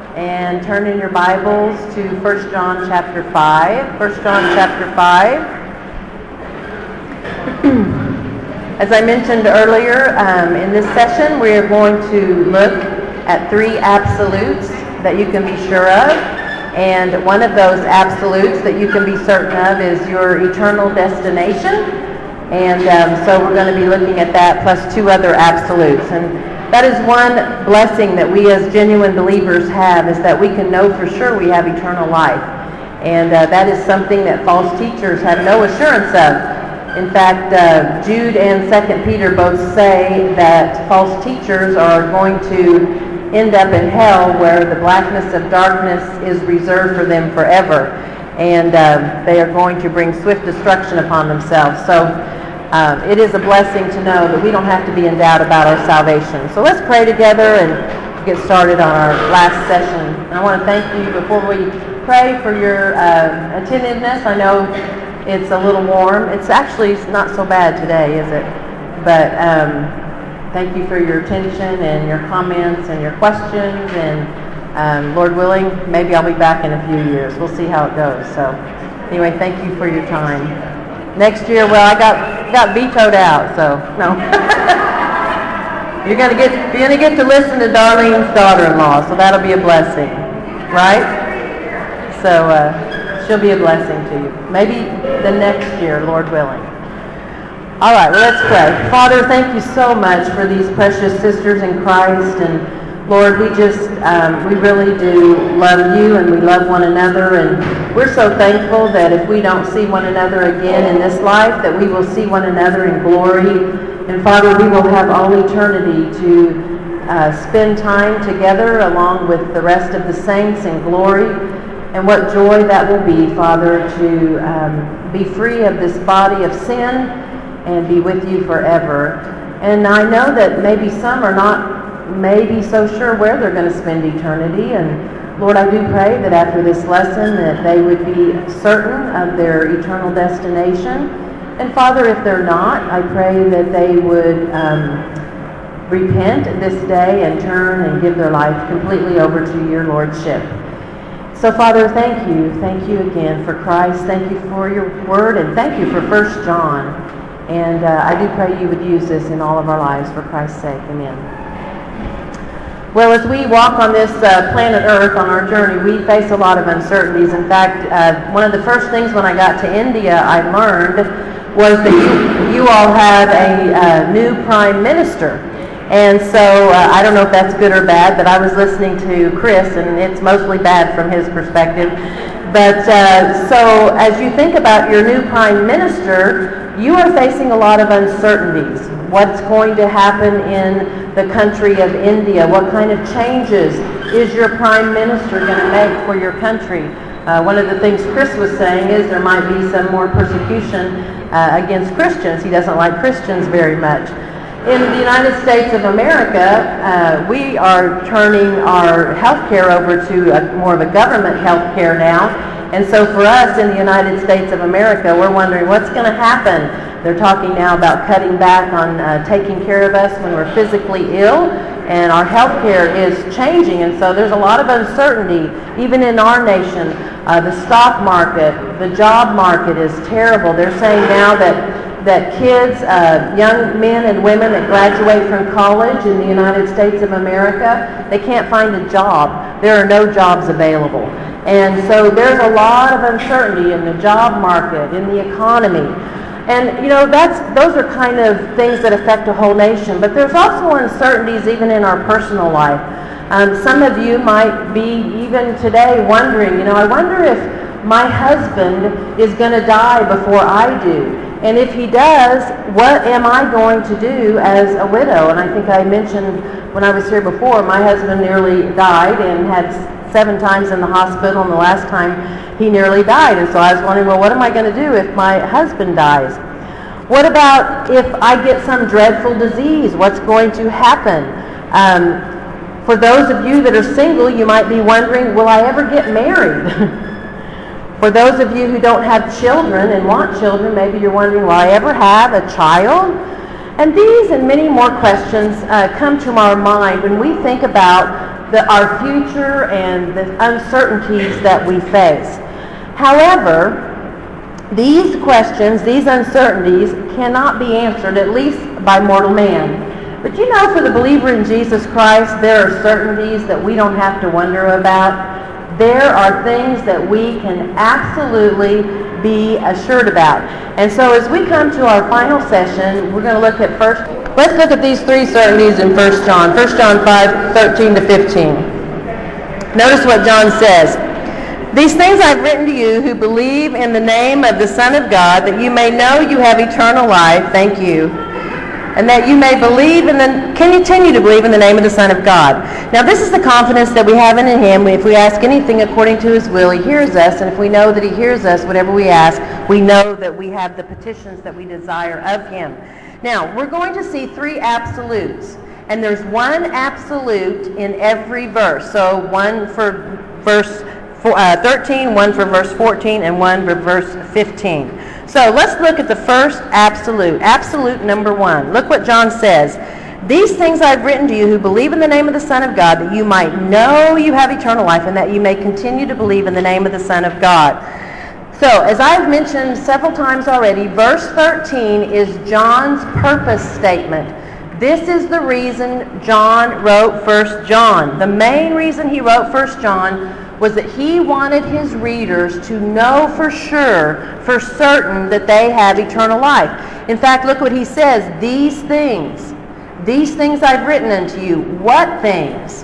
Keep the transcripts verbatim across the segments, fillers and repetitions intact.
and turn in your Bibles to First John chapter five. First John chapter five. As I mentioned earlier, um, in this session we are going to look at three absolutes that you can be sure of. And one of those absolutes that you can be certain of is your eternal destination. And um, so we're going to be looking at that plus two other absolutes. And that is one blessing that we as genuine believers have, is that we can know for sure we have eternal life. And uh, that is something that false teachers have no assurance of. In fact, uh, Jude and Second Peter both say that false teachers are going to end up in hell, where the blackness of darkness is reserved for them forever. And uh, they are going to bring swift destruction upon themselves. So Um, it is a blessing to know that we don't have to be in doubt about our salvation. So let's pray together and get started on our last session. And I want to thank you before we pray for your uh, attentiveness. I know it's a little warm. It's actually not so bad today, is it? But um, thank you for your attention and your comments and your questions. And um, Lord willing, maybe I'll be back in a few years. We'll see how it goes. So anyway, thank you for your time. Next year, well, I got got vetoed out, so no. you're gonna get you're gonna get to listen to Darlene's daughter-in-law, so that'll be a blessing, right? So uh, she'll be a blessing to you. Maybe the next year, Lord willing. All right, well, let's pray. Father, thank you so much for these precious sisters in Christ, and Lord, we just, um, we really do love you, and we love one another, and we're so thankful that if we don't see one another again in this life, that we will see one another in glory. And Father, we will have all eternity to uh, spend time together along with the rest of the saints in glory. And what joy that will be, Father, to um, be free of this body of sin and be with you forever. And I know that maybe some are not maybe so sure where they're going to spend eternity, and Lord, I do pray that after this lesson that they would be certain of their eternal destination. And Father, if they're not, I pray that they would um, repent this day and turn and give their life completely over to your Lordship. So Father, thank you. Thank you again for Christ. Thank you for your word, and thank you for First John. And uh, I do pray you would use this in all of our lives for Christ's sake. Amen. Well, as we walk on this uh, planet Earth on our journey, we face a lot of uncertainties. In fact, uh, one of the first things when I got to India I learned was that you, you all have a uh, new prime minister. And so uh, I don't know if that's good or bad, but I was listening to Chris, and it's mostly bad from his perspective. But uh, so as you think about your new prime minister, you are facing a lot of uncertainties. What's going to happen in the country of India? What kind of changes is your prime minister going to make for your country? Uh, one of the things Chris was saying is there might be some more persecution uh, against Christians. He doesn't like Christians very much. In the United States of America, uh, we are turning our health care over to a, more of a government health care now. And so for us in the United States of America, we're wondering what's going to happen. They're talking now about cutting back on uh, taking care of us when we're physically ill, and our health care is changing. And so there's a lot of uncertainty, even in our nation. Uh, the stock market, the job market is terrible. They're saying now that that kids, uh, young men and women that graduate from college in the United States of America, they can't find a job. There are no jobs available. And so there's a lot of uncertainty in the job market, in the economy. And, you know, that's those are kind of things that affect a whole nation. But there's also uncertainties even in our personal life. Um, some of you might be even today wondering, you know, I wonder if my husband is going to die before I do. And if he does, what am I going to do as a widow? And I think I mentioned when I was here before, my husband nearly died and had seven times in the hospital, and the last time he nearly died. And so I was wondering, well, what am I going to do if my husband dies? What about if I get some dreadful disease? What's going to happen? Um, for those of you that are single, you might be wondering, will I ever get married? For those of you who don't have children and want children, maybe you're wondering, will I ever have a child? And these and many more questions uh, come to our mind when we think about the, our future and the uncertainties that we face. However, these questions, these uncertainties, cannot be answered, at least by mortal man. But you know, for the believer in Jesus Christ, there are certainties that we don't have to wonder about. There are things that we can absolutely be assured about. And so as we come to our final session, we're going to look at first, let's look at these three certainties in First John. First John five, thirteen to fifteen. Notice what John says. These things I've written to you who believe in the name of the Son of God, that you may know you have eternal life. Thank you. And that you may believe in the, continue to believe in the name of the Son of God. Now this is the confidence that we have in Him. If we ask anything according to His will, He hears us. And if we know that He hears us, whatever we ask, we know that we have the petitions that we desire of Him. Now, we're going to see three absolutes. And there's one absolute in every verse. So one for verse thirteen, one for verse fourteen, and one for verse fifteen. So let's look at the first absolute. Absolute number one. Look what John says. These things I've written to you who believe in the name of the Son of God, that you might know you have eternal life, and that you may continue to believe in the name of the Son of God. So, as I've mentioned several times already, verse thirteen is John's purpose statement. This is the reason John wrote First John. The main reason he wrote First John was that he wanted his readers to know for sure, for certain, that they have eternal life. In fact, look what he says. These things, these things I've written unto you. What things?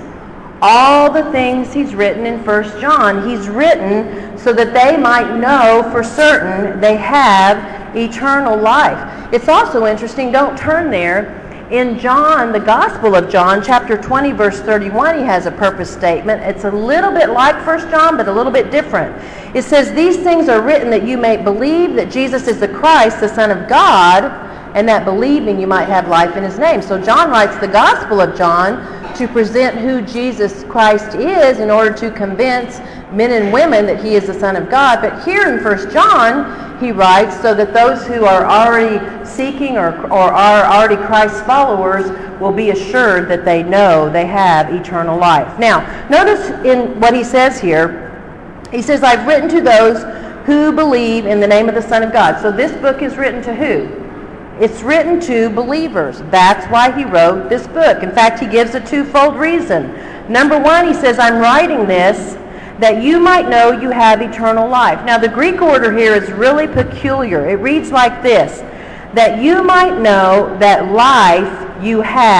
All the things he's written in First John. He's written so that they might know for certain they have eternal life. It's also interesting, don't turn there. In John, the Gospel of John, chapter twenty, verse thirty-one, he has a purpose statement. It's a little bit like First John, but a little bit different. It says, these things are written that you may believe that Jesus is the Christ, the Son of God, and that believing you might have life in His name. So John writes the Gospel of John to present who Jesus Christ is in order to convince men and women that He is the Son of God. But here in First John, he writes so that those who are already seeking or, or are already Christ's followers will be assured that they know they have eternal life. Now, notice in what he says here, he says, I've written to those who believe in the name of the Son of God. So this book is written to who? It's written to believers. That's why he wrote this book. In fact, he gives a twofold reason. Number one, he says, I'm writing this that you might know you have eternal life. Now, the Greek order here is really peculiar. It reads like this, that you might know that life you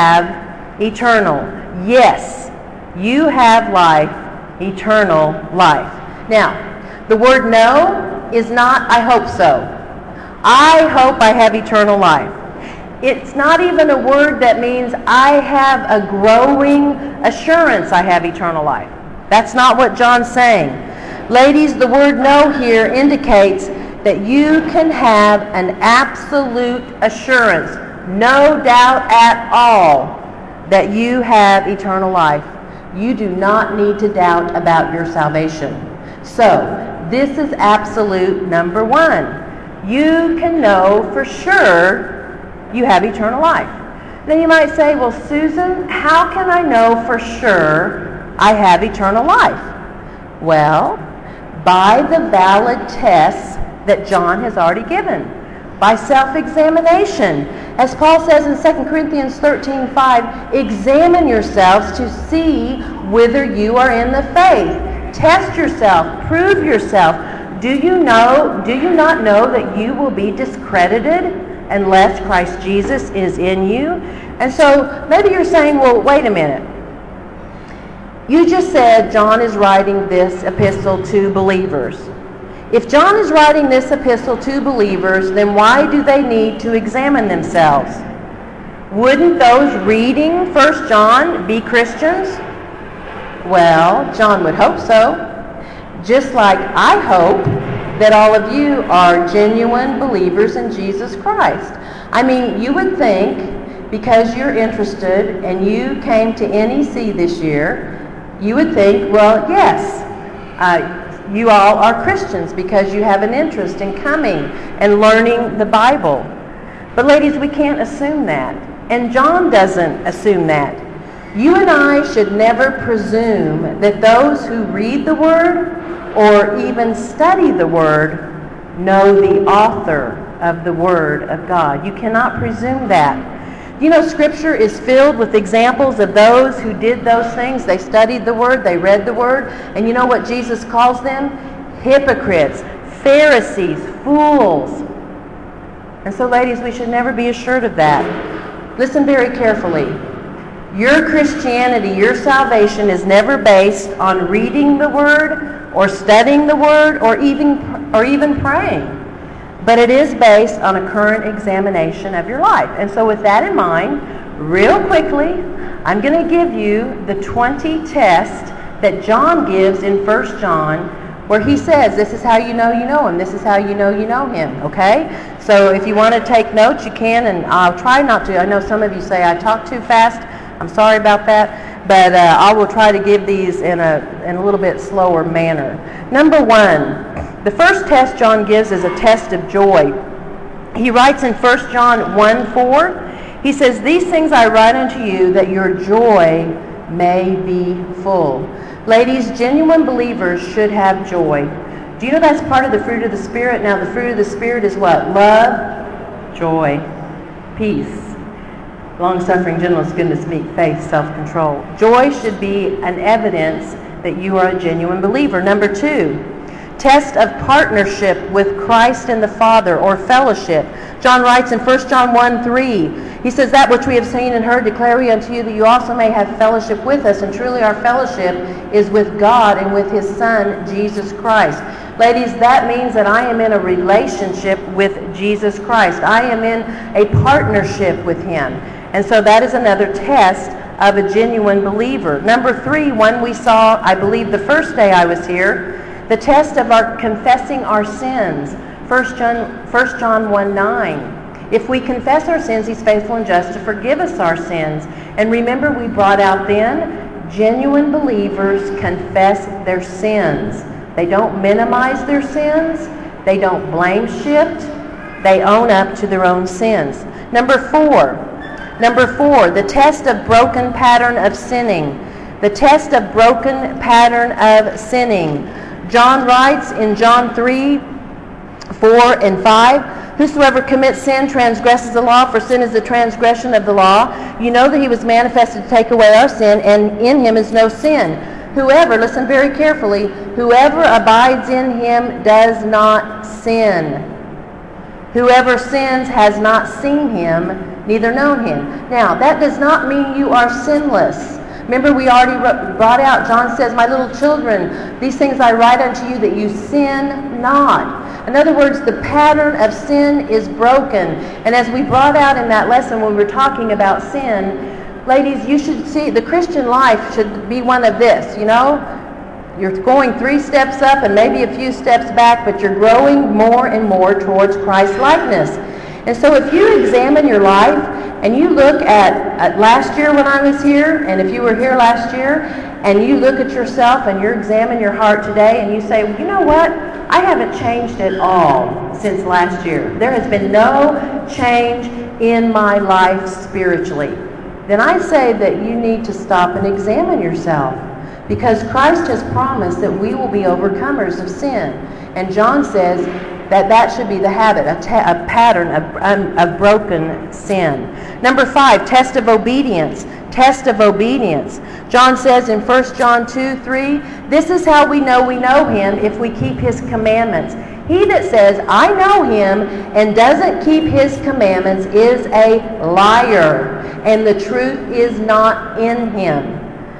have eternal. Yes, you have life, eternal life. Now, the word know is not, I hope so. I hope I have eternal life. It's not even a word that means I have a growing assurance I have eternal life. That's not what John's saying. Ladies, the word know here indicates that you can have an absolute assurance, no doubt at all, that you have eternal life. You do not need to doubt about your salvation. So, this is absolute number one. You can know for sure you have eternal life. Then you might say, well, Susan, how can I know for sure I have eternal life? Well, by the valid tests that John has already given, by self-examination. As Paul says in Second Corinthians thirteen five, examine yourselves to see whether you are in the faith. Test yourself, prove yourself. Do you know, do you not know that you will be discredited unless Christ Jesus is in you? And so maybe you're saying, well, wait a minute. You just said John is writing this epistle to believers. If John is writing this epistle to believers, then why do they need to examine themselves? Wouldn't those reading First John be Christians? Well, John would hope so. Just like I hope that all of you are genuine believers in Jesus Christ. I mean, you would think, because you're interested and you came to N E C this year, you would think, well, yes, uh, you all are Christians because you have an interest in coming and learning the Bible. But ladies, we can't assume that. And John doesn't assume that. You and I should never presume that those who read the Word or even study the Word know the author of the Word of God. You cannot presume that. You know, Scripture is filled with examples of those who did those things. They studied the Word, they read the Word, and you know what Jesus calls them? Hypocrites, Pharisees, fools. And so, ladies, we should never be assured of that. Listen very carefully. Your Christianity, your salvation is never based on reading the Word or studying the Word or even, or even praying. But it is based on a current examination of your life. And so with that in mind, real quickly, I'm going to give you the twenty tests that John gives in First John, where he says, this is how you know you know him. This is how you know you know him. Okay? So if you want to take notes, you can, and I'll try not to. I know some of you say I talk too fast. I'm sorry about that. But uh, I will try to give these in a, in a little bit slower manner. Number one, the first test John gives is a test of joy. He writes in First John one four, he says, these things I write unto you that your joy may be full. Ladies, genuine believers should have joy. Do you know that's part of the fruit of the Spirit? Now, the fruit of the Spirit is what? Love, joy, peace, long-suffering, gentleness, goodness, meek, faith, self-control. Joy should be an evidence that you are a genuine believer. Number two, test of partnership with Christ and the Father, or fellowship. John writes in First John one three, he says, that which we have seen and heard declare we unto you, that you also may have fellowship with us. And truly our fellowship is with God and with His Son, Jesus Christ. Ladies, that means that I am in a relationship with Jesus Christ. I am in a partnership with Him. And so that is another test of a genuine believer. Number three, one we saw, I believe, the first day I was here, the test of our confessing our sins. First John, First John one nine. If we confess our sins, He's faithful and just to forgive us our sins. And remember, we brought out then, genuine believers confess their sins. They don't minimize their sins. They don't blame shift. They own up to their own sins. Number four. Number four, the test of broken pattern of sinning. The test of broken pattern of sinning. John writes in John three, four and five, whosoever commits sin transgresses the law, for sin is the transgression of the law. You know that He was manifested to take away our sin, and in Him is no sin. Whoever, listen very carefully, whoever abides in Him does not sin. Whoever sins has not seen Him, neither known Him. Now, that does not mean you are sinless. Remember, we already brought out, John says, my little children, these things I write unto you that you sin not. In other words, the pattern of sin is broken. And as we brought out in that lesson when we were talking about sin, ladies, you should see, the Christian life should be one of this, you know? You're going three steps up and maybe a few steps back, but you're growing more and more towards Christ likeness. And so if you examine your life and you look at, at last year when I was here, and if you were here last year, and you look at yourself and you examine your heart today and you say, well, you know what? I haven't changed at all since last year. There has been no change in my life spiritually. Then I say that you need to stop and examine yourself, because Christ has promised that we will be overcomers of sin. And John says that that should be the habit, a, ta- a pattern of, um, of broken sin. Number five, test of obedience. Test of obedience. John says in First John two three, this is how we know we know Him, if we keep His commandments. He that says, I know Him, and doesn't keep His commandments is a liar, and the truth is not in him.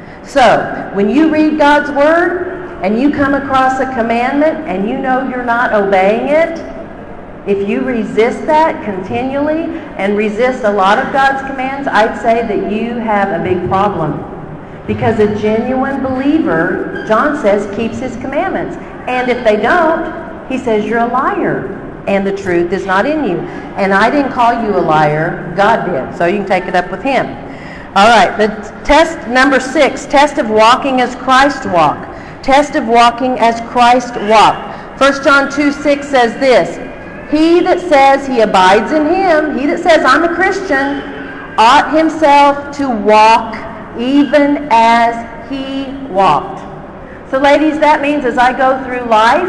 So, when you read God's Word, and you come across a commandment, and you know you're not obeying it, if you resist that continually, and resist a lot of God's commands, I'd say that you have a big problem. Because a genuine believer, John says, keeps His commandments. And if they don't, he says you're a liar, and the truth is not in you. And I didn't call you a liar, God did. So you can take it up with Him. All right, the test number six, test of walking as Christ walked. Test of walking as Christ walked. First John two six says this, he that says he abides in Him, he that says I'm a Christian, ought himself to walk even as he walked. So ladies, that means as I go through life,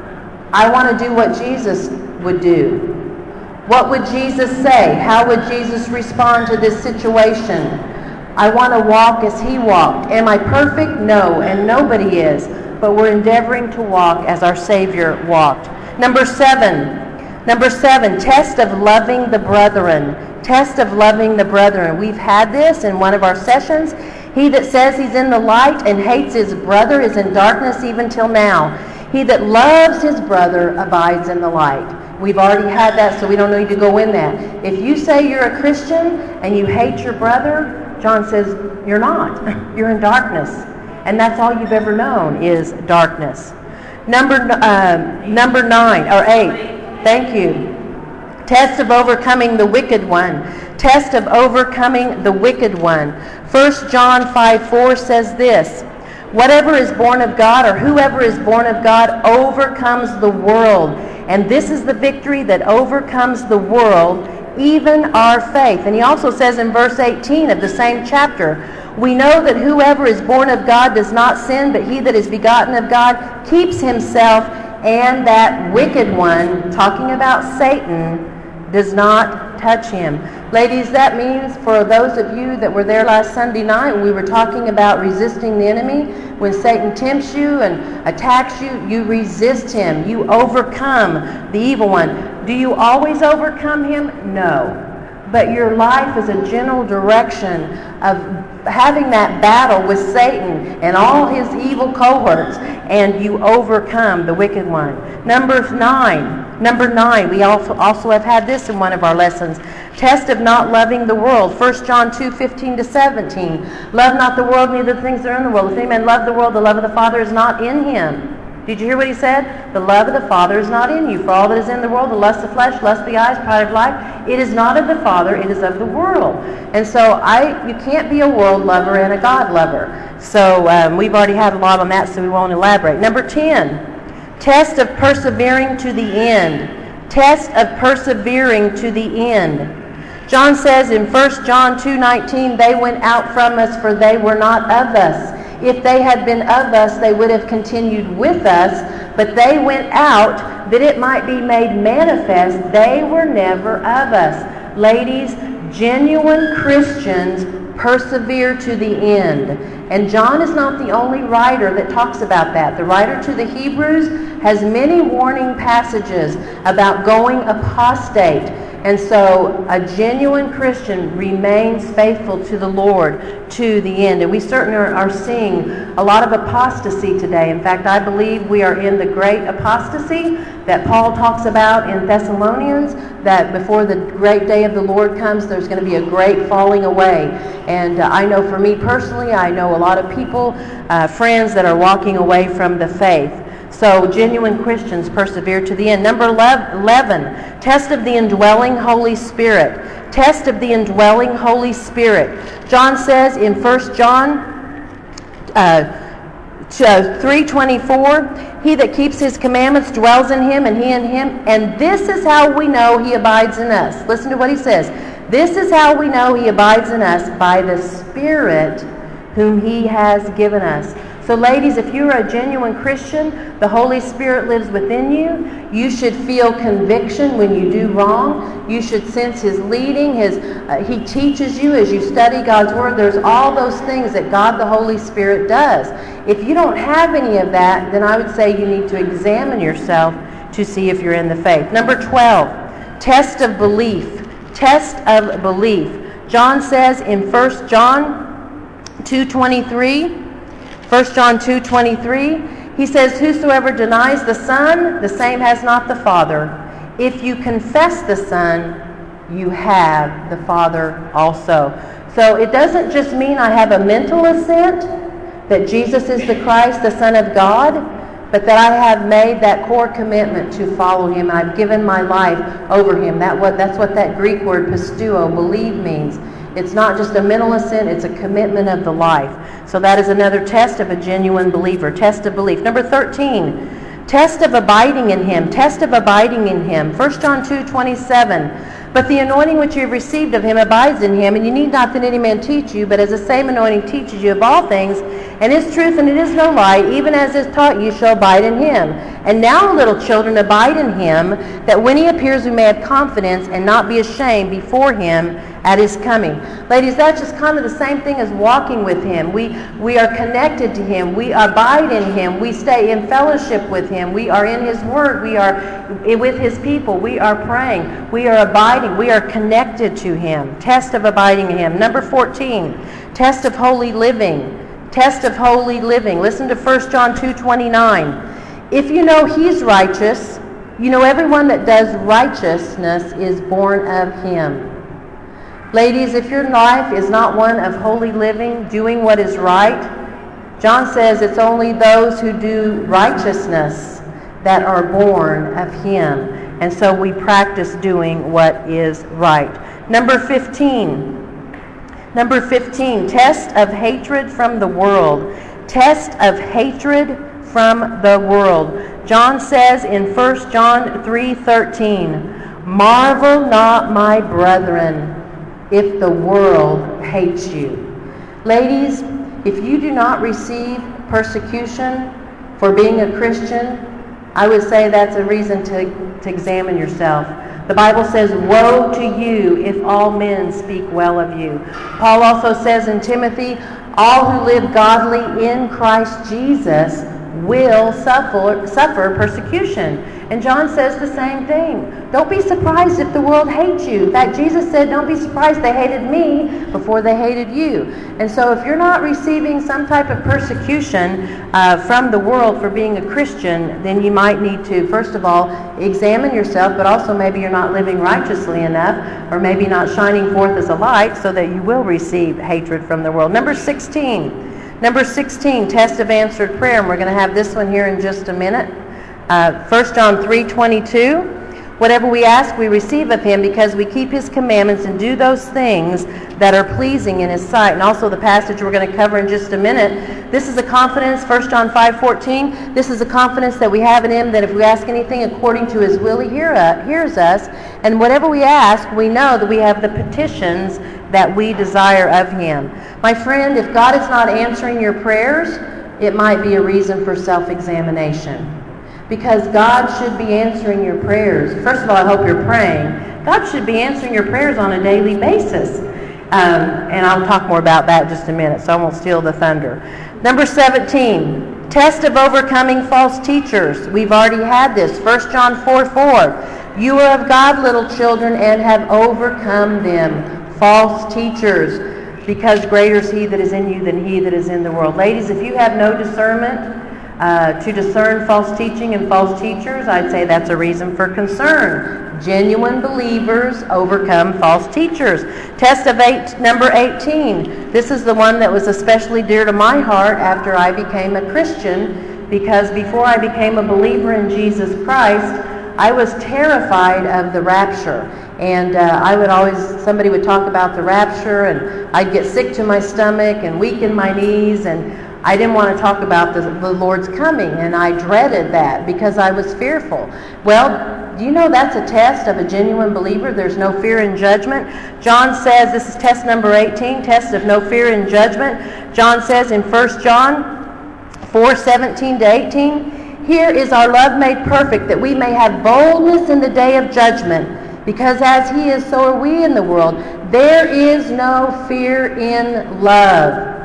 I want to do what Jesus would do. What would Jesus say? How would Jesus respond to this situation? I want to walk as he walked. Am I perfect? No, and nobody is. But we're endeavoring to walk as our Savior walked. Number seven. Number seven, test of loving the brethren. Test of loving the brethren. We've had this in one of our sessions. He that says he's in the light and hates his brother is in darkness even till now. He that loves his brother abides in the light. We've already had that, so we don't need to go in that. If you say you're a Christian and you hate your brother, John says you're not. You're in darkness. And that's all you've ever known is darkness. Number, uh, number nine, or eight. Thank you. Test of overcoming the wicked one. Test of overcoming the wicked one. First John five four says this, whatever is born of God, or whoever is born of God, overcomes the world. And this is the victory that overcomes the world, even our faith. And he also says in verse eighteen of the same chapter, we know that whoever is born of God does not sin, but he that is begotten of God keeps himself, and that wicked one, talking about Satan, does not touch him. Ladies, that means for those of you that were there last Sunday night, we were talking about resisting the enemy. When Satan tempts you and attacks you, you resist him. You overcome the evil one. Do you always overcome him? No. But your life is a general direction of having that battle with Satan and all his evil cohorts, and you overcome the wicked one. Number nine. Number nine, we also, also have had this in one of our lessons. Test of not loving the world. First John two fifteen to seventeen. Love not the world, neither the things that are in the world. If any man love the world, the love of the Father is not in him. Did you hear what he said? The love of the Father is not in you. For all that is in the world, the lust of flesh, lust of the eyes, pride of life, it is not of the Father, it is of the world. And so I, you can't be a world lover and a God lover. So um, we've already had a lot on that, so we won't elaborate. Number ten, test of persevering to the end. Test of persevering to the end. John says in First John two nineteen, they went out from us, for they were not of us. If they had been of us, they would have continued with us, but they went out that it might be made manifest they were never of us. Ladies, genuine Christians persevere to the end. And John is not the only writer that talks about that. The writer to the Hebrews has many warning passages about going apostate. And so a genuine Christian remains faithful to the Lord to the end. And we certainly are, are seeing a lot of apostasy today. In fact, I believe we are in the great apostasy that Paul talks about in Thessalonians, that before the great day of the Lord comes, there's going to be a great falling away. And uh, I know for me personally, I know a lot of people, uh, friends that are walking away from the faith. So genuine Christians persevere to the end. Number eleven, test of the indwelling Holy Spirit. Test of the indwelling Holy Spirit. John says in First John uh, three twenty-four, he that keeps his commandments dwells in him, and he in him. And this is how we know he abides in us. Listen to what he says. This is how we know he abides in us, by the Spirit whom he has given us. So ladies, if you're a genuine Christian, the Holy Spirit lives within you. You should feel conviction when you do wrong. You should sense his leading. His uh, he teaches you as you study God's Word. There's all those things that God the Holy Spirit does. If you don't have any of that, then I would say you need to examine yourself to see if you're in the faith. Number twelve, test of belief. Test of belief. John says in First John two twenty-three, First John two twenty-three, he says, whosoever denies the Son, the same has not the Father. If you confess the Son, you have the Father also. So it doesn't just mean I have a mental assent that Jesus is the Christ, the Son of God, but that I have made that core commitment to follow him. I've given my life over him. That what that's what that Greek word pisteuo, believe, means. It's not just a mental assent, it's a commitment of the life. So that is another test of a genuine believer. Test of belief. Number thirteen, test of abiding in him. Test of abiding in him. First John two twenty-seven. But the anointing which you have received of him abides in him, and you need not that any man teach you, but as the same anointing teaches you of all things, and is truth, and it is no lie, even as is taught you shall abide in him. And now, little children, abide in him, that when he appears we may have confidence and not be ashamed before him at his coming. Ladies, that's just kind of the same thing as walking with him. We we are connected to him. We abide in him. We stay in fellowship with him. We are in his word. We are with his people. We are praying. We are abiding. We are connected to him. Test of abiding in him. Number fourteen, test of holy living. Test of holy living. Listen to First John two twenty-nine. If you know he's righteous, you know everyone that does righteousness is born of him. Ladies, if your life is not one of holy living, doing what is right, John says it's only those who do righteousness that are born of him. And so we practice doing what is right. Number fifteen. Number fifteen, test of hatred from the world. Test of hatred from the world. John says in First John three thirteen, marvel not, my brethren, if the world hates you. Ladies, if you do not receive persecution for being a Christian, I would say that's a reason to, to examine yourself. The Bible says, woe to you if all men speak well of you. Paul also says in Timothy, all who live godly in Christ Jesus will suffer, suffer persecution. And John says the same thing. Don't be surprised if the world hates you. In fact, Jesus said, don't be surprised they hated me before they hated you. And so if you're not receiving some type of persecution uh, from the world for being a Christian, then you might need to, first of all, examine yourself, but also maybe you're not living righteously enough, or maybe not shining forth as a light so that you will receive hatred from the world. Number sixteen. Number sixteen, test of answered prayer. And we're going to have this one here in just a minute. Uh, First John three twenty-two, whatever we ask we receive of him because we keep his commandments and do those things that are pleasing in his sight. And also the passage we're going to cover in just a minute. This is a confidence, First John five fourteen, this is a confidence that we have in him that if we ask anything according to his will, he hear, uh, hears us. And whatever we ask, we know that we have the petitions that we desire of him. My friend, if God is not answering your prayers, it might be a reason for self-examination. Because God should be answering your prayers. First of all, I hope you're praying. God should be answering your prayers on a daily basis. Um, and I'll talk more about that in just a minute, so I won't steal the thunder. Number seventeen, test of overcoming false teachers. We've already had this. First John four four. You are of God, little children, and have overcome them. False teachers, because greater is he that is in you than he that is in the world. Ladies, if you have no discernment uh, to discern false teaching and false teachers, I'd say that's a reason for concern. Genuine believers overcome false teachers. Test of eight, number eighteen. This is the one that was especially dear to my heart after I became a Christian, because before I became a believer in Jesus Christ, I was terrified of the rapture. And uh, I would always, somebody would talk about the rapture, and I'd get sick to my stomach and weak in my knees, and I didn't want to talk about the, the Lord's coming, and I dreaded that because I was fearful. Well, do you know that's a test of a genuine believer? There's no fear in judgment. John says, this is test number eighteen, test of no fear in judgment. John says in First John four seventeen to eighteen, here is our love made perfect, that we may have boldness in the day of judgment. Because as he is, so are we in the world. There is no fear in love.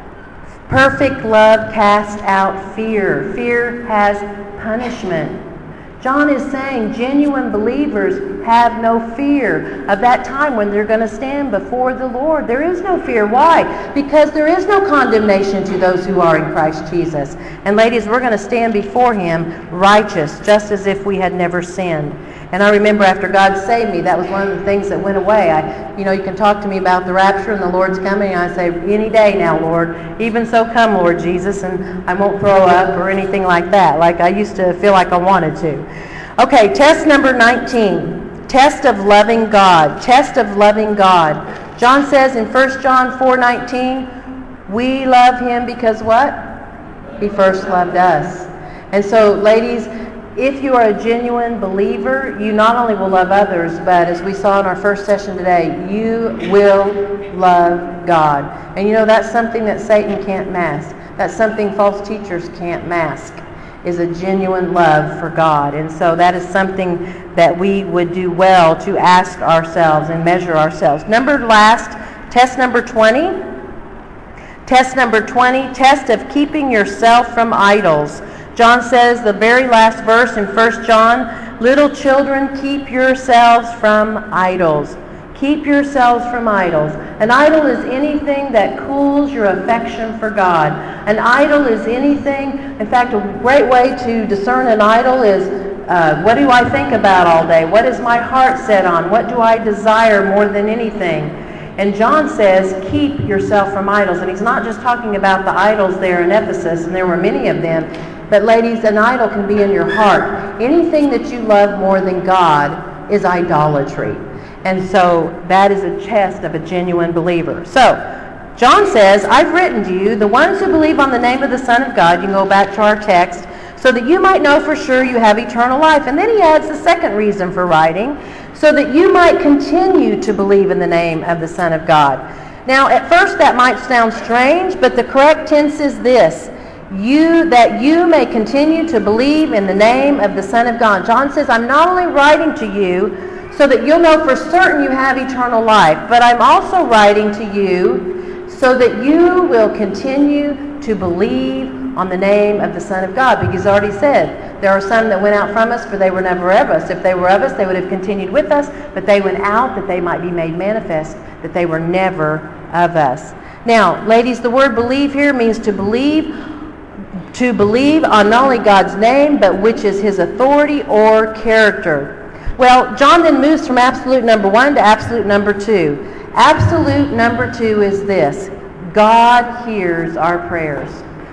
Perfect love casts out fear. Fear has punishment. John is saying genuine believers have no fear of that time when they're going to stand before the Lord. There is no fear. Why? Because there is no condemnation to those who are in Christ Jesus. And ladies, we're going to stand before him righteous, just as if we had never sinned. And I remember after God saved me, that was one of the things that went away. I, you know, you can talk to me about the rapture and the Lord's coming, and I say, any day now, Lord. Even so come, Lord Jesus, and I won't throw up or anything like that, like I used to feel like I wanted to. Okay, test number nineteen. Test of loving God. Test of loving God. John says in First John four nineteen, we love him because what? He first loved us. And so, ladies, if you are a genuine believer, you not only will love others, but as we saw in our first session today, you will love God. And you know, that's something that Satan can't mask. That's something false teachers can't mask, is a genuine love for God. And so that is something that we would do well to ask ourselves and measure ourselves. Number last, test number twenty. Test number twenty, test of keeping yourself from idols. John says, the very last verse in First John, little children, keep yourselves from idols. Keep yourselves from idols. An idol is anything that cools your affection for God. An idol is anything, in fact, a great way to discern an idol is, uh, what do I think about all day? What is my heart set on? What do I desire more than anything? And John says, keep yourself from idols. And he's not just talking about the idols there in Ephesus, and there were many of them. But ladies, an idol can be in your heart. Anything that you love more than God is idolatry. And so that is a test of a genuine believer. So, John says, I've written to you, the ones who believe on the name of the Son of God, you can go back to our text, so that you might know for sure you have eternal life. And then he adds the second reason for writing, so that you might continue to believe in the name of the Son of God. Now, at first that might sound strange, but the correct tense is this. You, that you may continue to believe in the name of the Son of God. John says, I'm not only writing to you so that you'll know for certain you have eternal life, but I'm also writing to you so that you will continue to believe on the name of the Son of God. Because he's already said, there are some that went out from us, for they were never of us. If they were of us, they would have continued with us, but they went out that they might be made manifest, that they were never of us. Now, ladies, the word believe here means to believe to believe on not only God's name, but which is his authority or character. Well, John then moves from absolute number one to absolute number two. Absolute number two is this: God hears our prayers.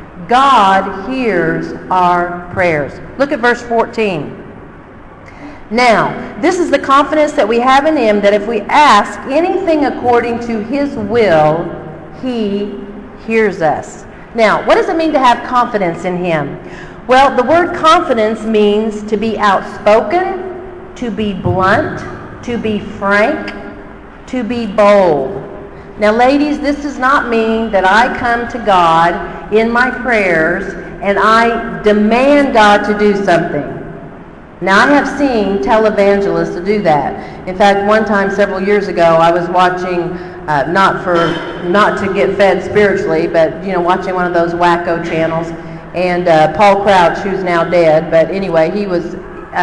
God hears our prayers. Look at verse fourteen. Now, this is the confidence that we have in him, that if we ask anything according to his will, he hears us. Now, what does it mean to have confidence in him? Well, the word confidence means to be outspoken, to be blunt, to be frank, to be bold. Now, ladies, this does not mean that I come to God in my prayers and I demand God to do something. Now, I have seen televangelists to do that. In fact, one time several years ago, I was watching, uh, not for not to get fed spiritually, but you know, watching one of those wacko channels. And uh, Paul Crouch, who's now dead, but anyway, he was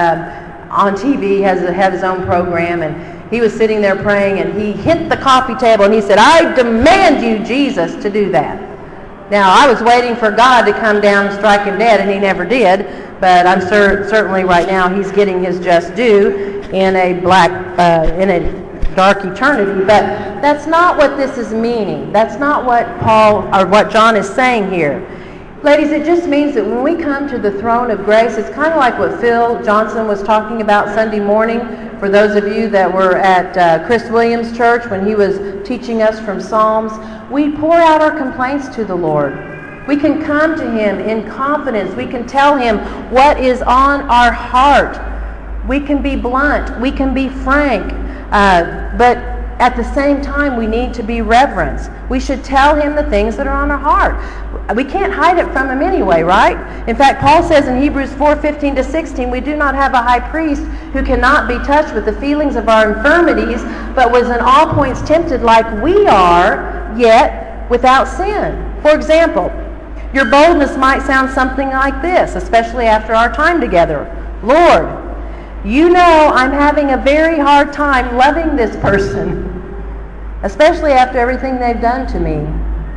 uh, on T V, has had his own program, and he was sitting there praying, and he hit the coffee table, and he said, "I demand you, Jesus, to do that." Now, I was waiting for God to come down and strike him dead, and he never did. But I'm cer- certainly right now he's getting his just due in a black, uh, in a dark eternity. But that's not what this is meaning. That's not what Paul or what John is saying here. Ladies, it just means that when we come to the throne of grace, it's kind of like what Phil Johnson was talking about Sunday morning. For those of you that were at uh, Chris Williams' church when he was teaching us from Psalms, we pour out our complaints to the Lord. We can come to him in confidence. We can tell him what is on our heart. We can be blunt. We can be frank. Uh, but at the same time, we need to be reverent. We should tell him the things that are on our heart. We can't hide it from him anyway, right? In fact, Paul says in Hebrews four fifteen to sixteen, we do not have a high priest who cannot be touched with the feelings of our infirmities, but was in all points tempted like we are, yet without sin. For example, your boldness might sound something like this, especially after our time together. Lord, you know I'm having a very hard time loving this person, especially after everything they've done to me.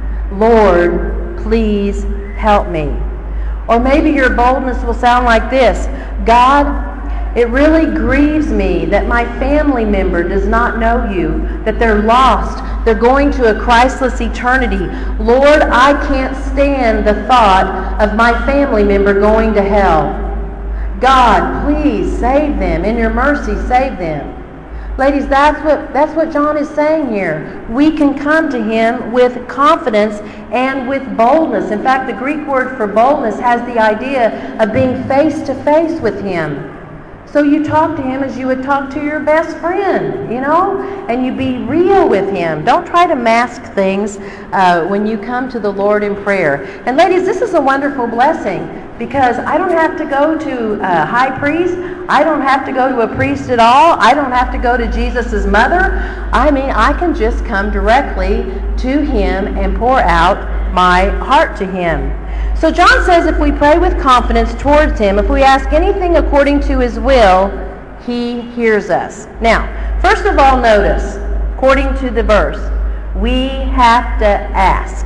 Lord, please help me. Or maybe your boldness will sound like this: God, it really grieves me that my family member does not know you, that they're lost, they're going to a Christless eternity. Lord, I can't stand the thought of my family member going to hell. God, please save them. In your mercy, save them. Ladies, that's what, that's what John is saying here. We can come to him with confidence and with boldness. In fact, the Greek word for boldness has the idea of being face to face with him. So you talk to him as you would talk to your best friend, you know, and you be real with him. Don't try to mask things uh, when you come to the Lord in prayer. And ladies, this is a wonderful blessing because I don't have to go to a high priest. I don't have to go to a priest at all. I don't have to go to Jesus' mother. I mean, I can just come directly to him and pour out my heart to him. So John says if we pray with confidence towards him, if we ask anything according to his will, he hears us. Now, first of all, notice, according to the verse, we have to ask.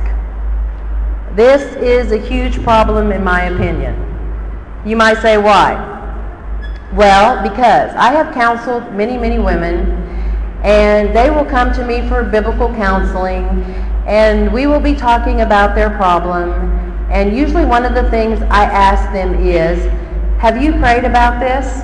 This is a huge problem in my opinion. You might say, why? Well, because I have counseled many, many women, and they will come to me for biblical counseling, and we will be talking about their problem. And usually one of the things I ask them is, have you prayed about this?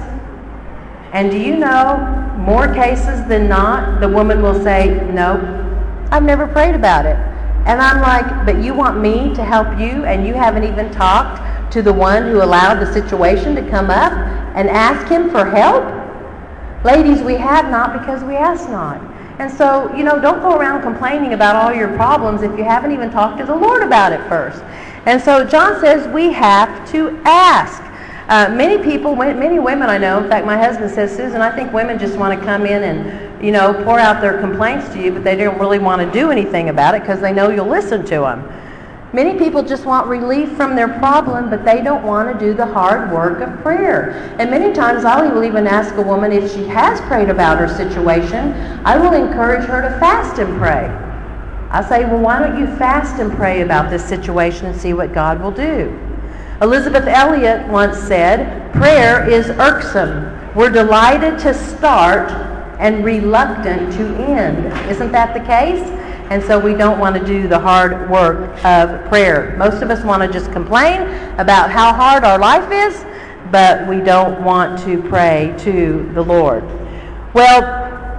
And do you know, more cases than not, the woman will say, no, I've never prayed about it. And I'm like, but you want me to help you, and you haven't even talked to the one who allowed the situation to come up and ask him for help? Ladies, we have not because we ask not. And so, you know, don't go around complaining about all your problems if you haven't even talked to the Lord about it first. And so John says we have to ask. Uh, many people, many women I know, in fact my husband says, Susan, I think women just want to come in and, you know, pour out their complaints to you, but they don't really want to do anything about it because they know you'll listen to them. Many people just want relief from their problem, but they don't want to do the hard work of prayer. And many times I will even ask a woman if she has prayed about her situation, I will encourage her to fast and pray. I say, well, why don't you fast and pray about this situation and see what God will do? Elizabeth Elliot once said, prayer is irksome. We're delighted to start and reluctant to end. Isn't that the case? And so we don't want to do the hard work of prayer. Most of us want to just complain about how hard our life is, but we don't want to pray to the Lord. Well,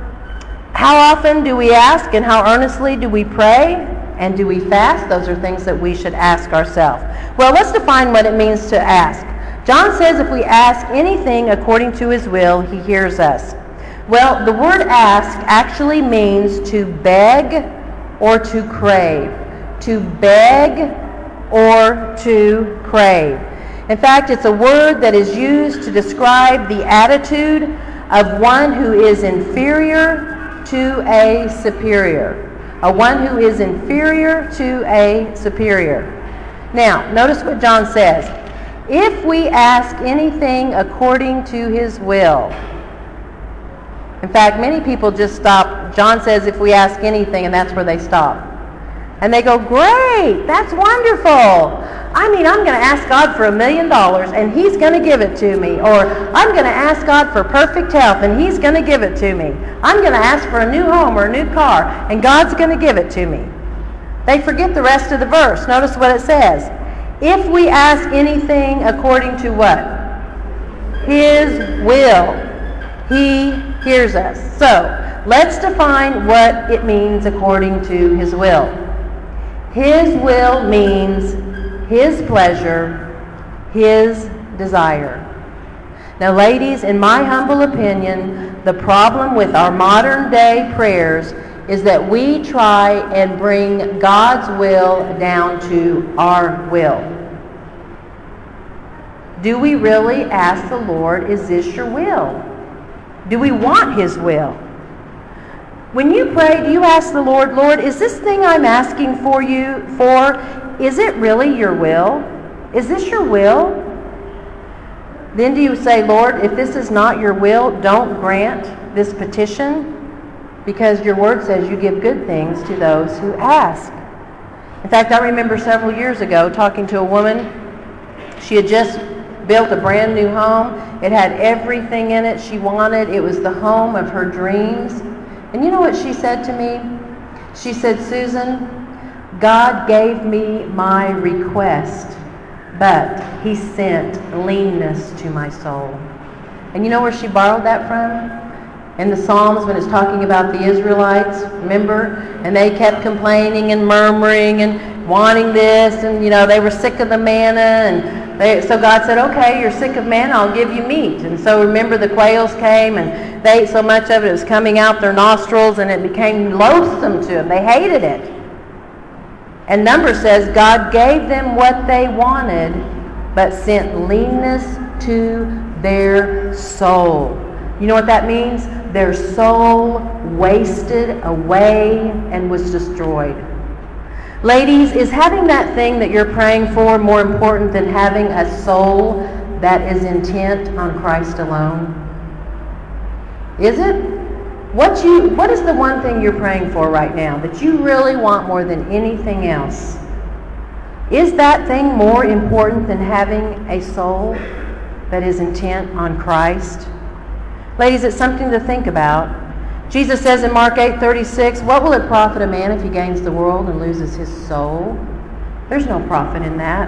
how often do we ask and how earnestly do we pray and do we fast? Those are things that we should ask ourselves. Well, let's define what it means to ask. John says if we ask anything according to his will, he hears us. Well, the word ask actually means to beg or to crave. To beg or to crave. In fact, it's a word that is used to describe the attitude of one who is inferior to a superior. A one who is inferior to a superior. Now, notice what John says. If we ask anything according to his will. In fact, many people just stop. John says if we ask anything, and that's where they stop. And they go, great, that's wonderful. I mean, I'm going to ask God for a million dollars, and he's going to give it to me. Or I'm going to ask God for perfect health, and he's going to give it to me. I'm going to ask for a new home or a new car, and God's going to give it to me. They forget the rest of the verse. Notice what it says. If we ask anything according to what? His will, he hears us. So, let's define what it means according to his will. His will means his pleasure, his desire. Now, ladies, in my humble opinion, the problem with our modern day prayers is that we try and bring God's will down to our will. Do we really ask the Lord, is this your will? Do we want his will? When you pray, do you ask the Lord, Lord, is this thing I'm asking for you for, is it really your will? Is this your will? Then do you say, Lord, if this is not your will, don't grant this petition? Because your word says you give good things to those who ask. In fact, I remember several years ago talking to a woman. She had just built a brand new home. It had everything in it she wanted. It was the home of her dreams. And you know what she said to me? She said, Susan, God gave me my request, but he sent leanness to my soul. And you know where she borrowed that from? In the Psalms, when it's talking about the Israelites, remember? And they kept complaining and murmuring and wanting this, and, you know, they were sick of the manna, and they, so God said, okay, you're sick of manna, I'll give you meat. And so remember, the quails came, and they ate so much of it, it was coming out their nostrils, and it became loathsome to them. They hated it. And Numbers says, God gave them what they wanted, but sent leanness to their soul. You know what that means? Their soul wasted away and was destroyed. Ladies, is having that thing that you're praying for more important than having a soul that is intent on Christ alone? Is it? What you, what is the one thing you're praying for right now that you really want more than anything else? Is that thing more important than having a soul that is intent on Christ? Ladies, it's something to think about. Jesus says in Mark eight thirty-six, what will it profit a man if he gains the world and loses his soul? There's no profit in that.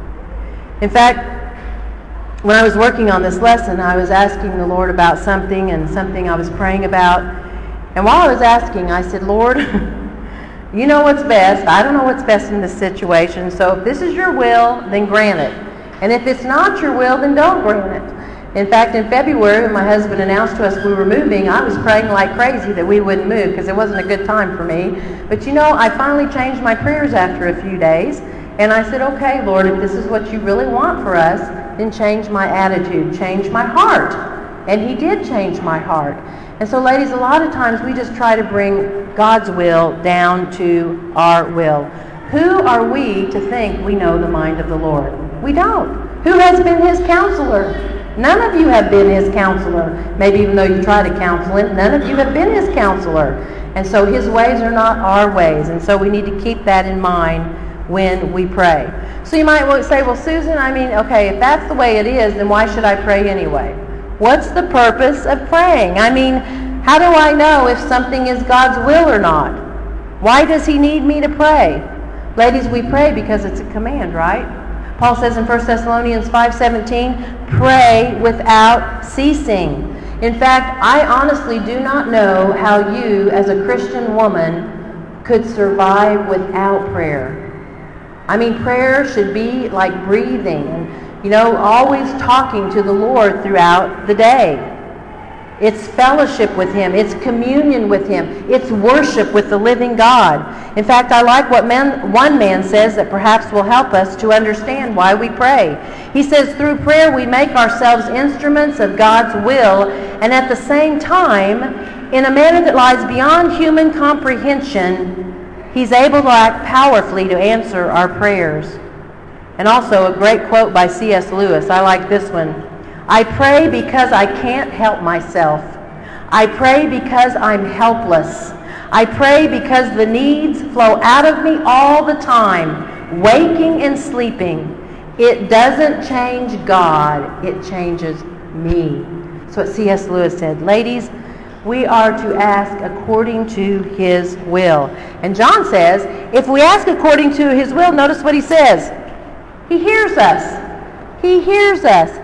In fact, when I was working on this lesson, I was asking the Lord about something and something I was praying about. And while I was asking, I said, Lord, you know what's best. I don't know what's best in this situation. So if this is your will, then grant it. And if it's not your will, then don't grant it. In fact, in February, when my husband announced to us we were moving, I was praying like crazy that we wouldn't move because it wasn't a good time for me. But you know, I finally changed my prayers after a few days. And I said, okay, Lord, if this is what you really want for us, then change my attitude, change my heart. And he did change my heart. And so, ladies, a lot of times we just try to bring God's will down to our will. Who are we to think we know the mind of the Lord? We don't. Who has been his counselor? None of you have been his counselor. Maybe even though you try to counsel him, none of you have been his counselor. And so his ways are not our ways. And so we need to keep that in mind when we pray. So you might say, well, Susan, I mean, okay, if that's the way it is, then why should I pray anyway? What's the purpose of praying? I mean, how do I know if something is God's will or not? Why does he need me to pray? Ladies, we pray because it's a command, right? Paul says in First Thessalonians five seventeen, pray without ceasing. In fact, I honestly do not know how you, as a Christian woman, could survive without prayer. I mean, prayer should be like breathing and, you know, always talking to the Lord throughout the day. It's fellowship with him. It's communion with him. It's worship with the living God. In fact, I like what man, one man says that perhaps will help us to understand why we pray. He says, through prayer we make ourselves instruments of God's will, and at the same time, in a manner that lies beyond human comprehension, he's able to act powerfully to answer our prayers. And also a great quote by C S Lewis. I like this one. I pray because I can't help myself. I pray because I'm helpless. I pray because the needs flow out of me all the time, waking and sleeping. It doesn't change God, it changes me. That's what C S Lewis said. Ladies, we are to ask according to his will. And John says, if we ask according to his will, notice what he says. He hears us. He hears us.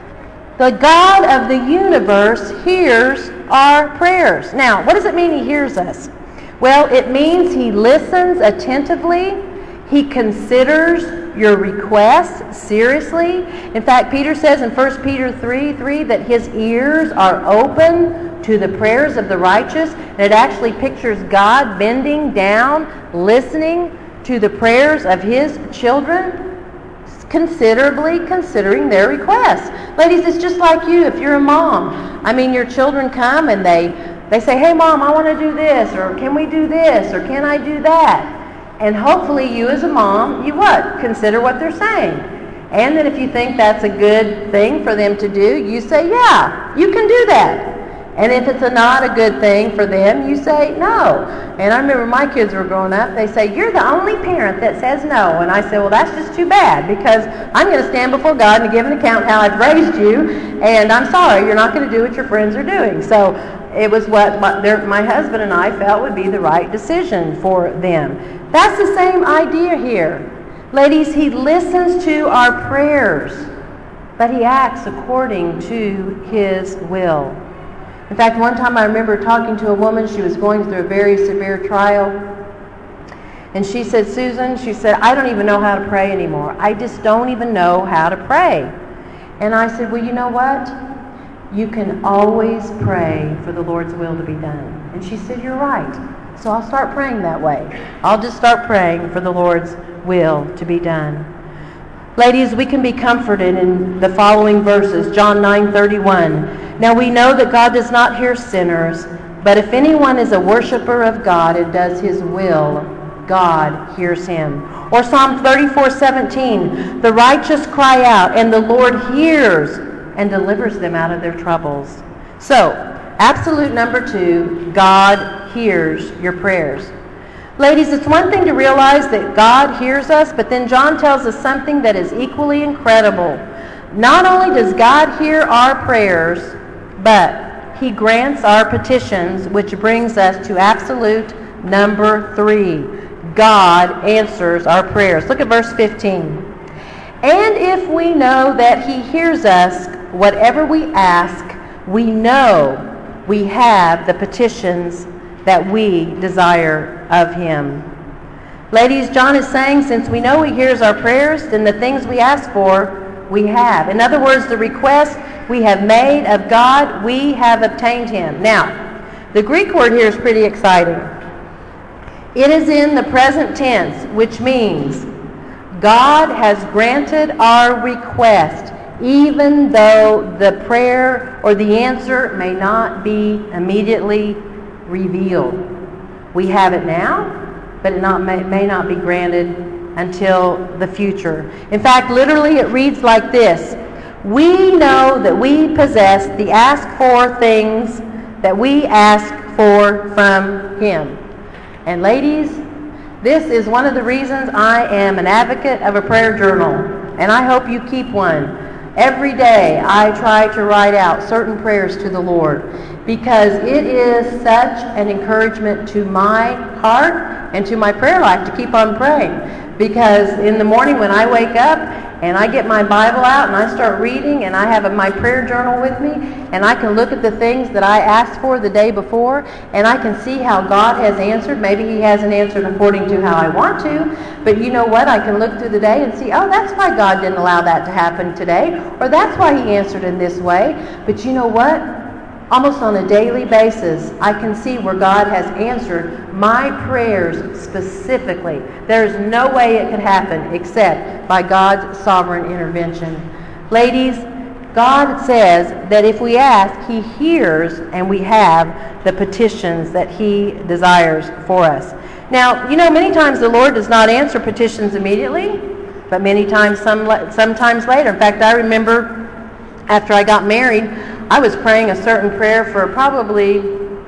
The God of the universe hears our prayers. Now, what does it mean he hears us? Well, it means he listens attentively. He considers your requests seriously. In fact, Peter says in First Peter three three that his ears are open to the prayers of the righteous. And it actually pictures God bending down, listening to the prayers of his children, considerably considering their requests. Ladies, it's just like you if you're a mom. I mean, your children come and they, they say, hey, Mom, I want to do this, or can we do this, or can I do that? And hopefully you as a mom, you what? Consider what they're saying. And then if you think that's a good thing for them to do, you say, yeah, you can do that. And if it's a not a good thing for them, you say no. And I remember my kids were growing up, they say, you're the only parent that says no. And I said, well, that's just too bad, because I'm going to stand before God and give an account how I've raised you, and I'm sorry, you're not going to do what your friends are doing. So it was what my, their, my husband and I felt would be the right decision for them. That's the same idea here. Ladies, he listens to our prayers, but he acts according to his will. In fact, one time I remember talking to a woman. She was going through a very severe trial. And she said, Susan, she said, I don't even know how to pray anymore. I just don't even know how to pray. And I said, well, you know what? You can always pray for the Lord's will to be done. And she said, you're right. So I'll start praying that way. I'll just start praying for the Lord's will to be done. Ladies, we can be comforted in the following verses. John nine thirty-one. Now we know that God does not hear sinners, but if anyone is a worshiper of God and does his will, God hears him. Or Psalm thirty-four seventeen. The righteous cry out, and the Lord hears and delivers them out of their troubles. So, absolute number two, God hears your prayers. Ladies, it's one thing to realize that God hears us, but then John tells us something that is equally incredible. Not only does God hear our prayers, but he grants our petitions, which brings us to absolute number three. God answers our prayers. Look at verse fifteen. And if we know that he hears us, whatever we ask, we know we have the petitions that we desire of him. Ladies, John is saying, since we know he hears our prayers, then the things we ask for, we have. In other words, the request we have made of God, we have obtained him. Now, the Greek word here is pretty exciting. It is in the present tense, which means God has granted our request, even though the prayer or the answer may not be immediately revealed. We have it now, but it not, may, may not be granted until the future. In fact, literally it reads like this. We know that we possess the ask for things that we ask for from him. And ladies, this is one of the reasons I am an advocate of a prayer journal, and I hope you keep one. Every day I try to write out certain prayers to the Lord because it is such an encouragement to my heart and to my prayer life to keep on praying. Because in the morning when I wake up and I get my Bible out and I start reading and I have my prayer journal with me and I can look at the things that I asked for the day before and I can see how God has answered. Maybe he hasn't answered according to how I want to, but you know what? I can look through the day and see, oh, that's why God didn't allow that to happen today, or that's why he answered in this way. But you know what? Almost on a daily basis, I can see where God has answered my prayers specifically. There's no way it could happen except by God's sovereign intervention. Ladies, God says that if we ask, he hears, and we have the petitions that he desires for us. Now, you know, many times the Lord does not answer petitions immediately, but many times, some sometimes later. In fact, I remember after I got married, I was praying a certain prayer for probably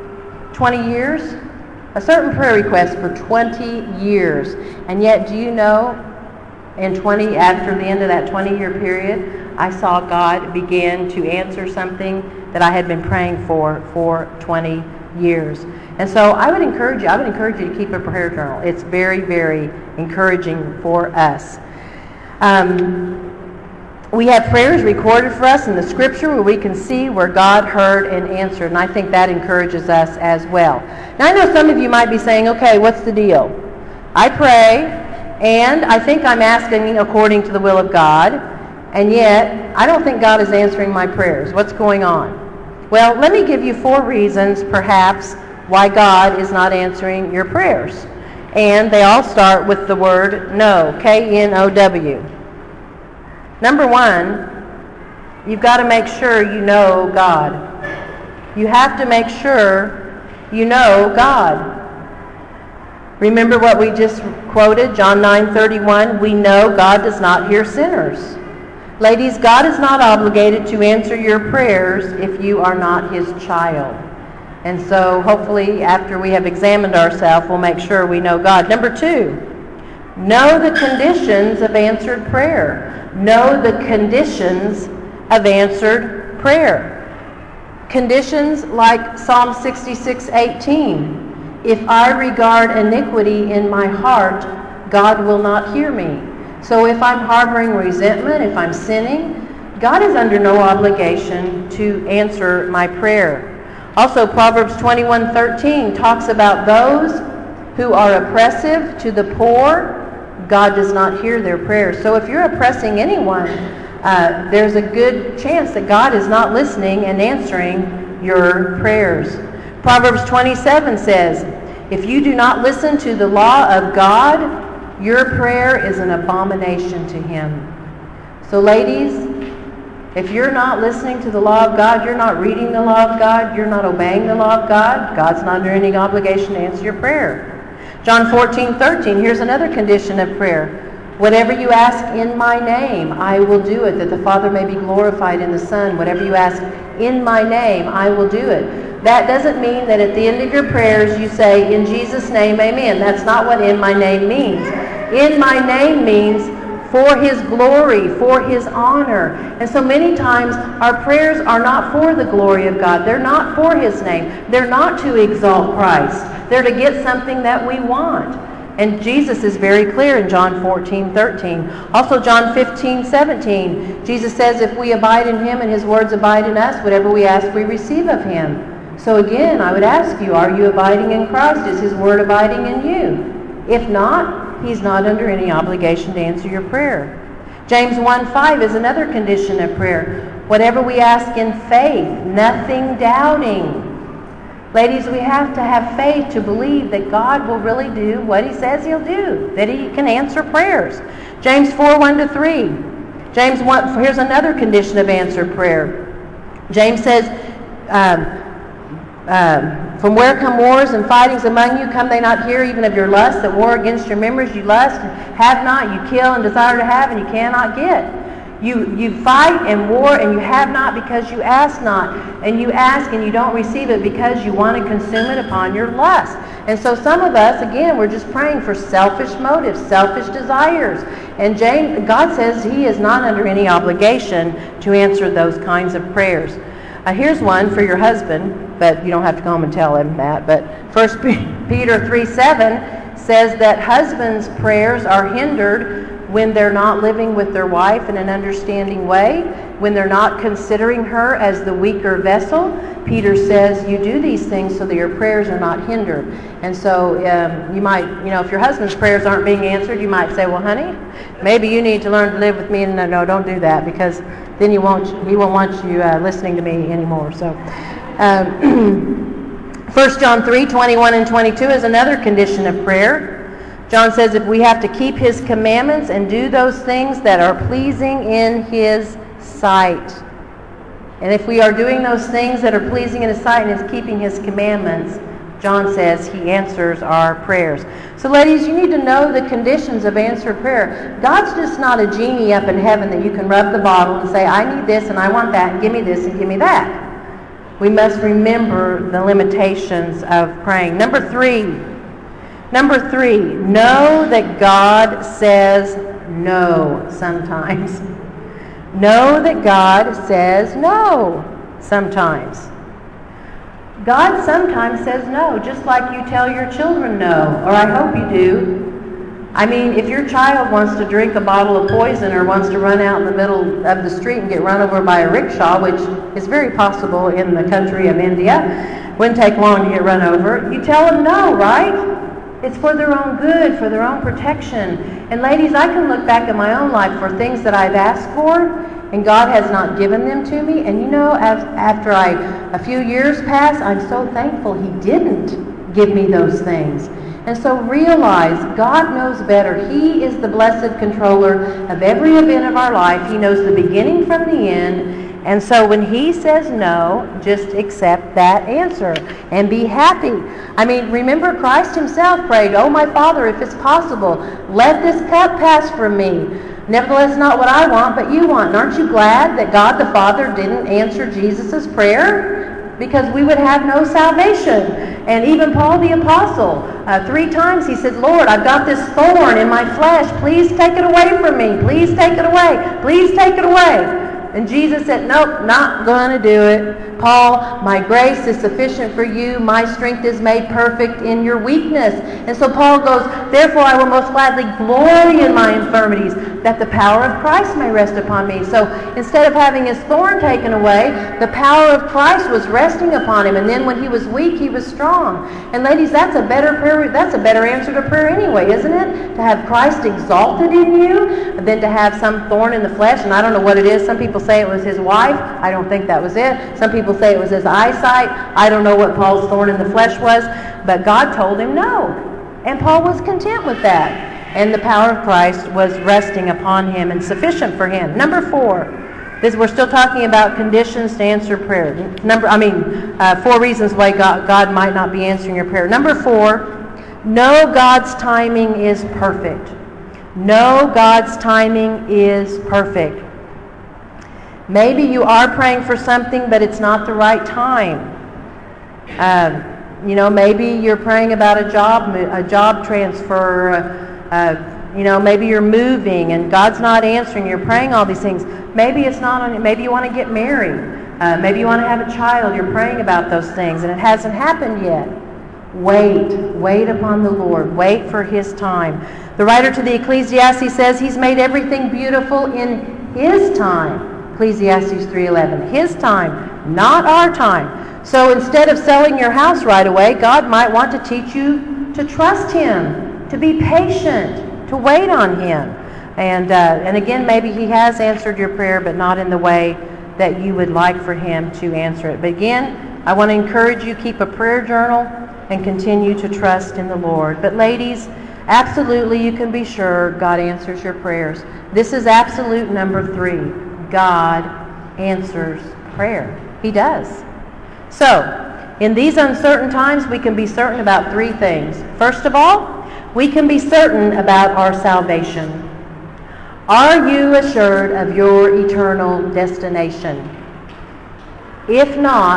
twenty years, a certain prayer request for twenty years. And yet, do you know, in twenty, after the end of that twenty-year period, I saw God begin to answer something that I had been praying for for twenty years. And so I would encourage you, I would encourage you to keep a prayer journal. It's very, very encouraging for us. Um, We have prayers recorded for us in the scripture where we can see where God heard and answered, and I think that encourages us as well. Now, I know some of you might be saying, okay, what's the deal? I pray, and I think I'm asking according to the will of God, and yet I don't think God is answering my prayers. What's going on? Well, let me give you four reasons, perhaps, why God is not answering your prayers. And they all start with the word no, K N O W. Number one, you've got to make sure you know God. You have to make sure you know God. Remember what we just quoted, John nine thirty-one, we know God does not hear sinners. Ladies, God is not obligated to answer your prayers if you are not his child. And so hopefully after we have examined ourselves, we'll make sure we know God. Number two, know the conditions of answered prayer. Know the conditions of answered prayer. Conditions like Psalm sixty-six eighteen. If I regard iniquity in my heart, God will not hear me. So if I'm harboring resentment, if I'm sinning, God is under no obligation to answer my prayer. Also, Proverbs twenty-one thirteen talks about those who are oppressive to the poor. God does not hear their prayers. So if you're oppressing anyone, uh, there's a good chance that God is not listening and answering your prayers. Proverbs twenty-seven says, if you do not listen to the law of God, your prayer is an abomination to him. So ladies, if you're not listening to the law of God, you're not reading the law of God, you're not obeying the law of God, God's not under any obligation to answer your prayer. John fourteen thirteen, here's another condition of prayer. Whatever you ask in my name, I will do it, that the Father may be glorified in the Son. Whatever you ask in my name, I will do it. That doesn't mean that at the end of your prayers you say, in Jesus' name, amen. That's not what in my name means. In my name means for his glory, for his honor. And so many times our prayers are not for the glory of God. They're not for his name. They're not to exalt Christ. They're to get something that we want. And Jesus is very clear in John fourteen thirteen. Also John fifteen seventeen. Jesus says if we abide in him and his words abide in us, whatever we ask we receive of him. So again, I would ask you, are you abiding in Christ? Is his word abiding in you? If not, he's not under any obligation to answer your prayer. James one five is another condition of prayer. Whatever we ask in faith, nothing doubting. Ladies, we have to have faith to believe that God will really do what he says he'll do, that he can answer prayers. James four one to three. James one, here's another condition of answered prayer. James says, um, um, from where come wars and fightings among you? Come they not hear even of your lust, that war against your members you lust, and have not, you kill and desire to have, and you cannot get. You you fight and war and you have not because you ask not. And you ask and you don't receive it because you want to consume it upon your lust. And so some of us, again, we're just praying for selfish motives, selfish desires. And James, God says he is not under any obligation to answer those kinds of prayers. Uh, here's one for your husband, but you don't have to go home and tell him that. But First Peter three seven says that husbands' prayers are hindered when they're not living with their wife in an understanding way, when they're not considering her as the weaker vessel. Peter says you do these things so that your prayers are not hindered. And so um, you might, you know, if your husband's prayers aren't being answered, you might say, well, honey, maybe you need to learn to live with me. And no, no, don't do that, because then you won't, he won't want you uh, listening to me anymore. So um, First John three twenty-one and twenty-two is another condition of prayer. John says if we have to keep his commandments and do those things that are pleasing in his sight. And if we are doing those things that are pleasing in his sight and is keeping his commandments, John says he answers our prayers. So ladies, you need to know the conditions of answered prayer. God's just not a genie up in heaven that you can rub the bottle and say, I need this and I want that, and give me this and give me that. We must remember the limitations of praying. Number three, Number three, know that God says no sometimes. Know that God says no sometimes. God sometimes says no, just like you tell your children no, or I hope you do. I mean, if your child wants to drink a bottle of poison or wants to run out in the middle of the street and get run over by a rickshaw, which is very possible in the country of India, wouldn't take long to get run over, you tell them no, right? It's for their own good, for their own protection. And ladies, I can look back at my own life for things that I've asked for, and God has not given them to me. And you know, as, after I, a few years pass, I'm so thankful he didn't give me those things. And so realize God knows better. He is the blessed controller of every event of our life. He knows the beginning from the end. And so when he says no, just accept that answer and be happy. I mean, remember Christ himself prayed, oh my Father, if it's possible, let this cup pass from me. Nevertheless, not what I want, but you want. And aren't you glad that God the Father didn't answer Jesus' prayer? Because we would have no salvation. And even Paul the Apostle, uh, three times he said, Lord, I've got this thorn in my flesh. Please take it away from me. Please take it away. Please take it away. And Jesus said, nope, not going to do it. Paul, my grace is sufficient for you. My strength is made perfect in your weakness. And so Paul goes, therefore I will most gladly glory in my infirmities, that the power of Christ may rest upon me. So instead of having his thorn taken away, the power of Christ was resting upon him. And then when he was weak, he was strong. And ladies, that's a better prayer. That's a better answer to prayer anyway, isn't it? To have Christ exalted in you than to have some thorn in the flesh. And I don't know what it is. Some people say it was his wife. I don't think that was it. Some people say it was his eyesight. I don't know what Paul's thorn in the flesh was. But God told him no. And Paul was content with that. And the power of Christ was resting upon him and sufficient for him. Number four, this, we're still talking about conditions to answer prayer. Number, I mean, uh, four reasons why God, God might not be answering your prayer. Number four, know God's timing is perfect. Know God's timing is perfect. Maybe you are praying for something, but it's not the right time. Uh, you know, maybe you're praying about a job, a job transfer. Uh, Uh, you know, maybe you're moving and God's not answering. You're praying all these things. Maybe it's not on. Maybe you want to get married. Uh, maybe you want to have a child. You're praying about those things and it hasn't happened yet. Wait. Wait upon the Lord. Wait for his time. The writer to the Ecclesiastes says he's made everything beautiful in his time. Ecclesiastes three eleven. His time, not our time. So instead of selling your house right away, God might want to teach you to trust him, to be patient, to wait on him. And uh, and again, maybe he has answered your prayer, but not in the way that you would like for him to answer it. But again, I want to encourage you, keep a prayer journal and continue to trust in the Lord. But ladies, absolutely you can be sure God answers your prayers. This is absolute number three. God answers prayer. He does. So, in these uncertain times, we can be certain about three things. First of all, we can be certain about our salvation. Are you assured of your eternal destination? If not,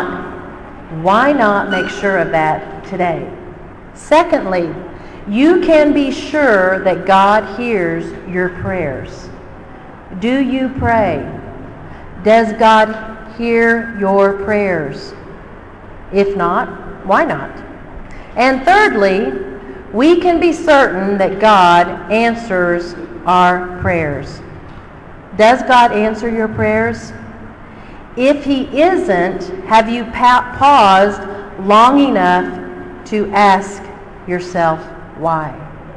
why not make sure of that today? Secondly, you can be sure that God hears your prayers. Do you pray? Does God hear your prayers? If not, why not? And thirdly, we can be certain that God answers our prayers. Does God answer your prayers? If he isn't, have you pa- paused long enough to ask yourself why?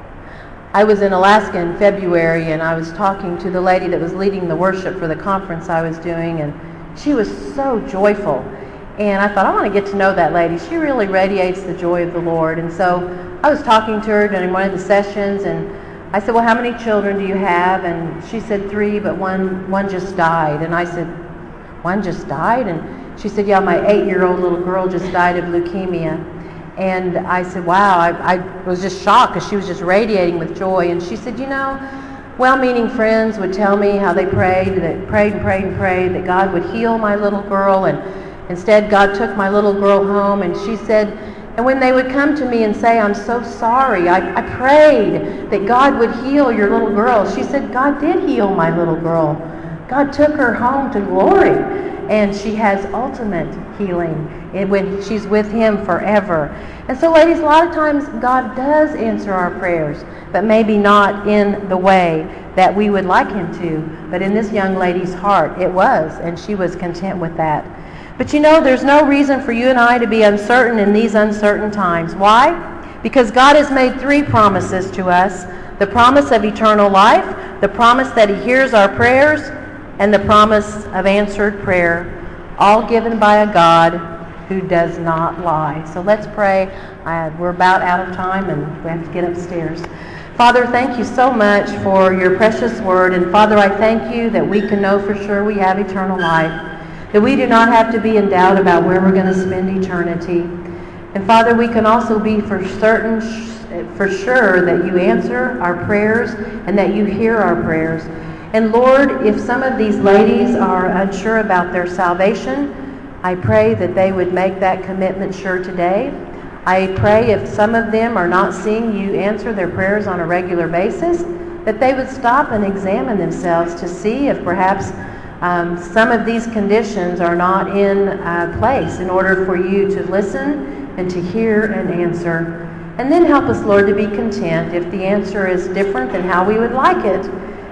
I was in Alaska in February and I was talking to the lady that was leading the worship for the conference I was doing, and she was so joyful. And I thought, I want to get to know that lady. She really radiates the joy of the Lord. And so I was talking to her during one of the sessions, and I said, well, how many children do you have? And she said three, but one one just died. And I said, one just died? And she said, yeah, my eight-year-old little girl just died of leukemia. And I said, wow, I, I was just shocked because she was just radiating with joy. And she said, you know, well-meaning friends would tell me how they prayed, that prayed and prayed and prayed that God would heal my little girl, and instead, God took my little girl home. And she said, and when they would come to me and say, I'm so sorry, I, I prayed that God would heal your little girl. She said, God did heal my little girl. God took her home to glory. And she has ultimate healing when she's with him forever. And so, ladies, a lot of times God does answer our prayers, but maybe not in the way that we would like him to. But in this young lady's heart, it was, and she was content with that. But you know, there's no reason for you and I to be uncertain in these uncertain times. Why? Because God has made three promises to us. The promise of eternal life, the promise that he hears our prayers, and the promise of answered prayer, all given by a God who does not lie. So let's pray. Uh, we're about out of time and we have to get upstairs. Father, thank you so much for your precious word. And Father, I thank you that we can know for sure we have eternal life, that we do not have to be in doubt about where we're going to spend eternity. And Father, we can also be for certain, for sure that you answer our prayers and that you hear our prayers. And Lord, if some of these ladies are unsure about their salvation, I pray that they would make that commitment sure today. I pray if some of them are not seeing you answer their prayers on a regular basis, that they would stop and examine themselves to see if perhaps Um, some of these conditions are not in uh, place in order for you to listen and to hear and answer. And then help us, Lord, to be content if the answer is different than how we would like it.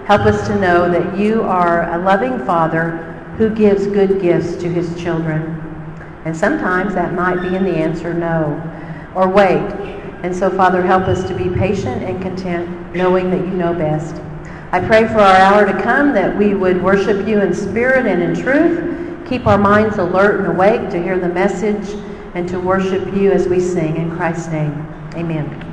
Help us to know that you are a loving Father who gives good gifts to his children. And sometimes that might be in the answer no, or wait. And so, Father, help us to be patient and content, knowing that you know best. I pray for our hour to come that we would worship you in spirit and in truth, keep our minds alert and awake to hear the message, and to worship you as we sing. In Christ's name, amen.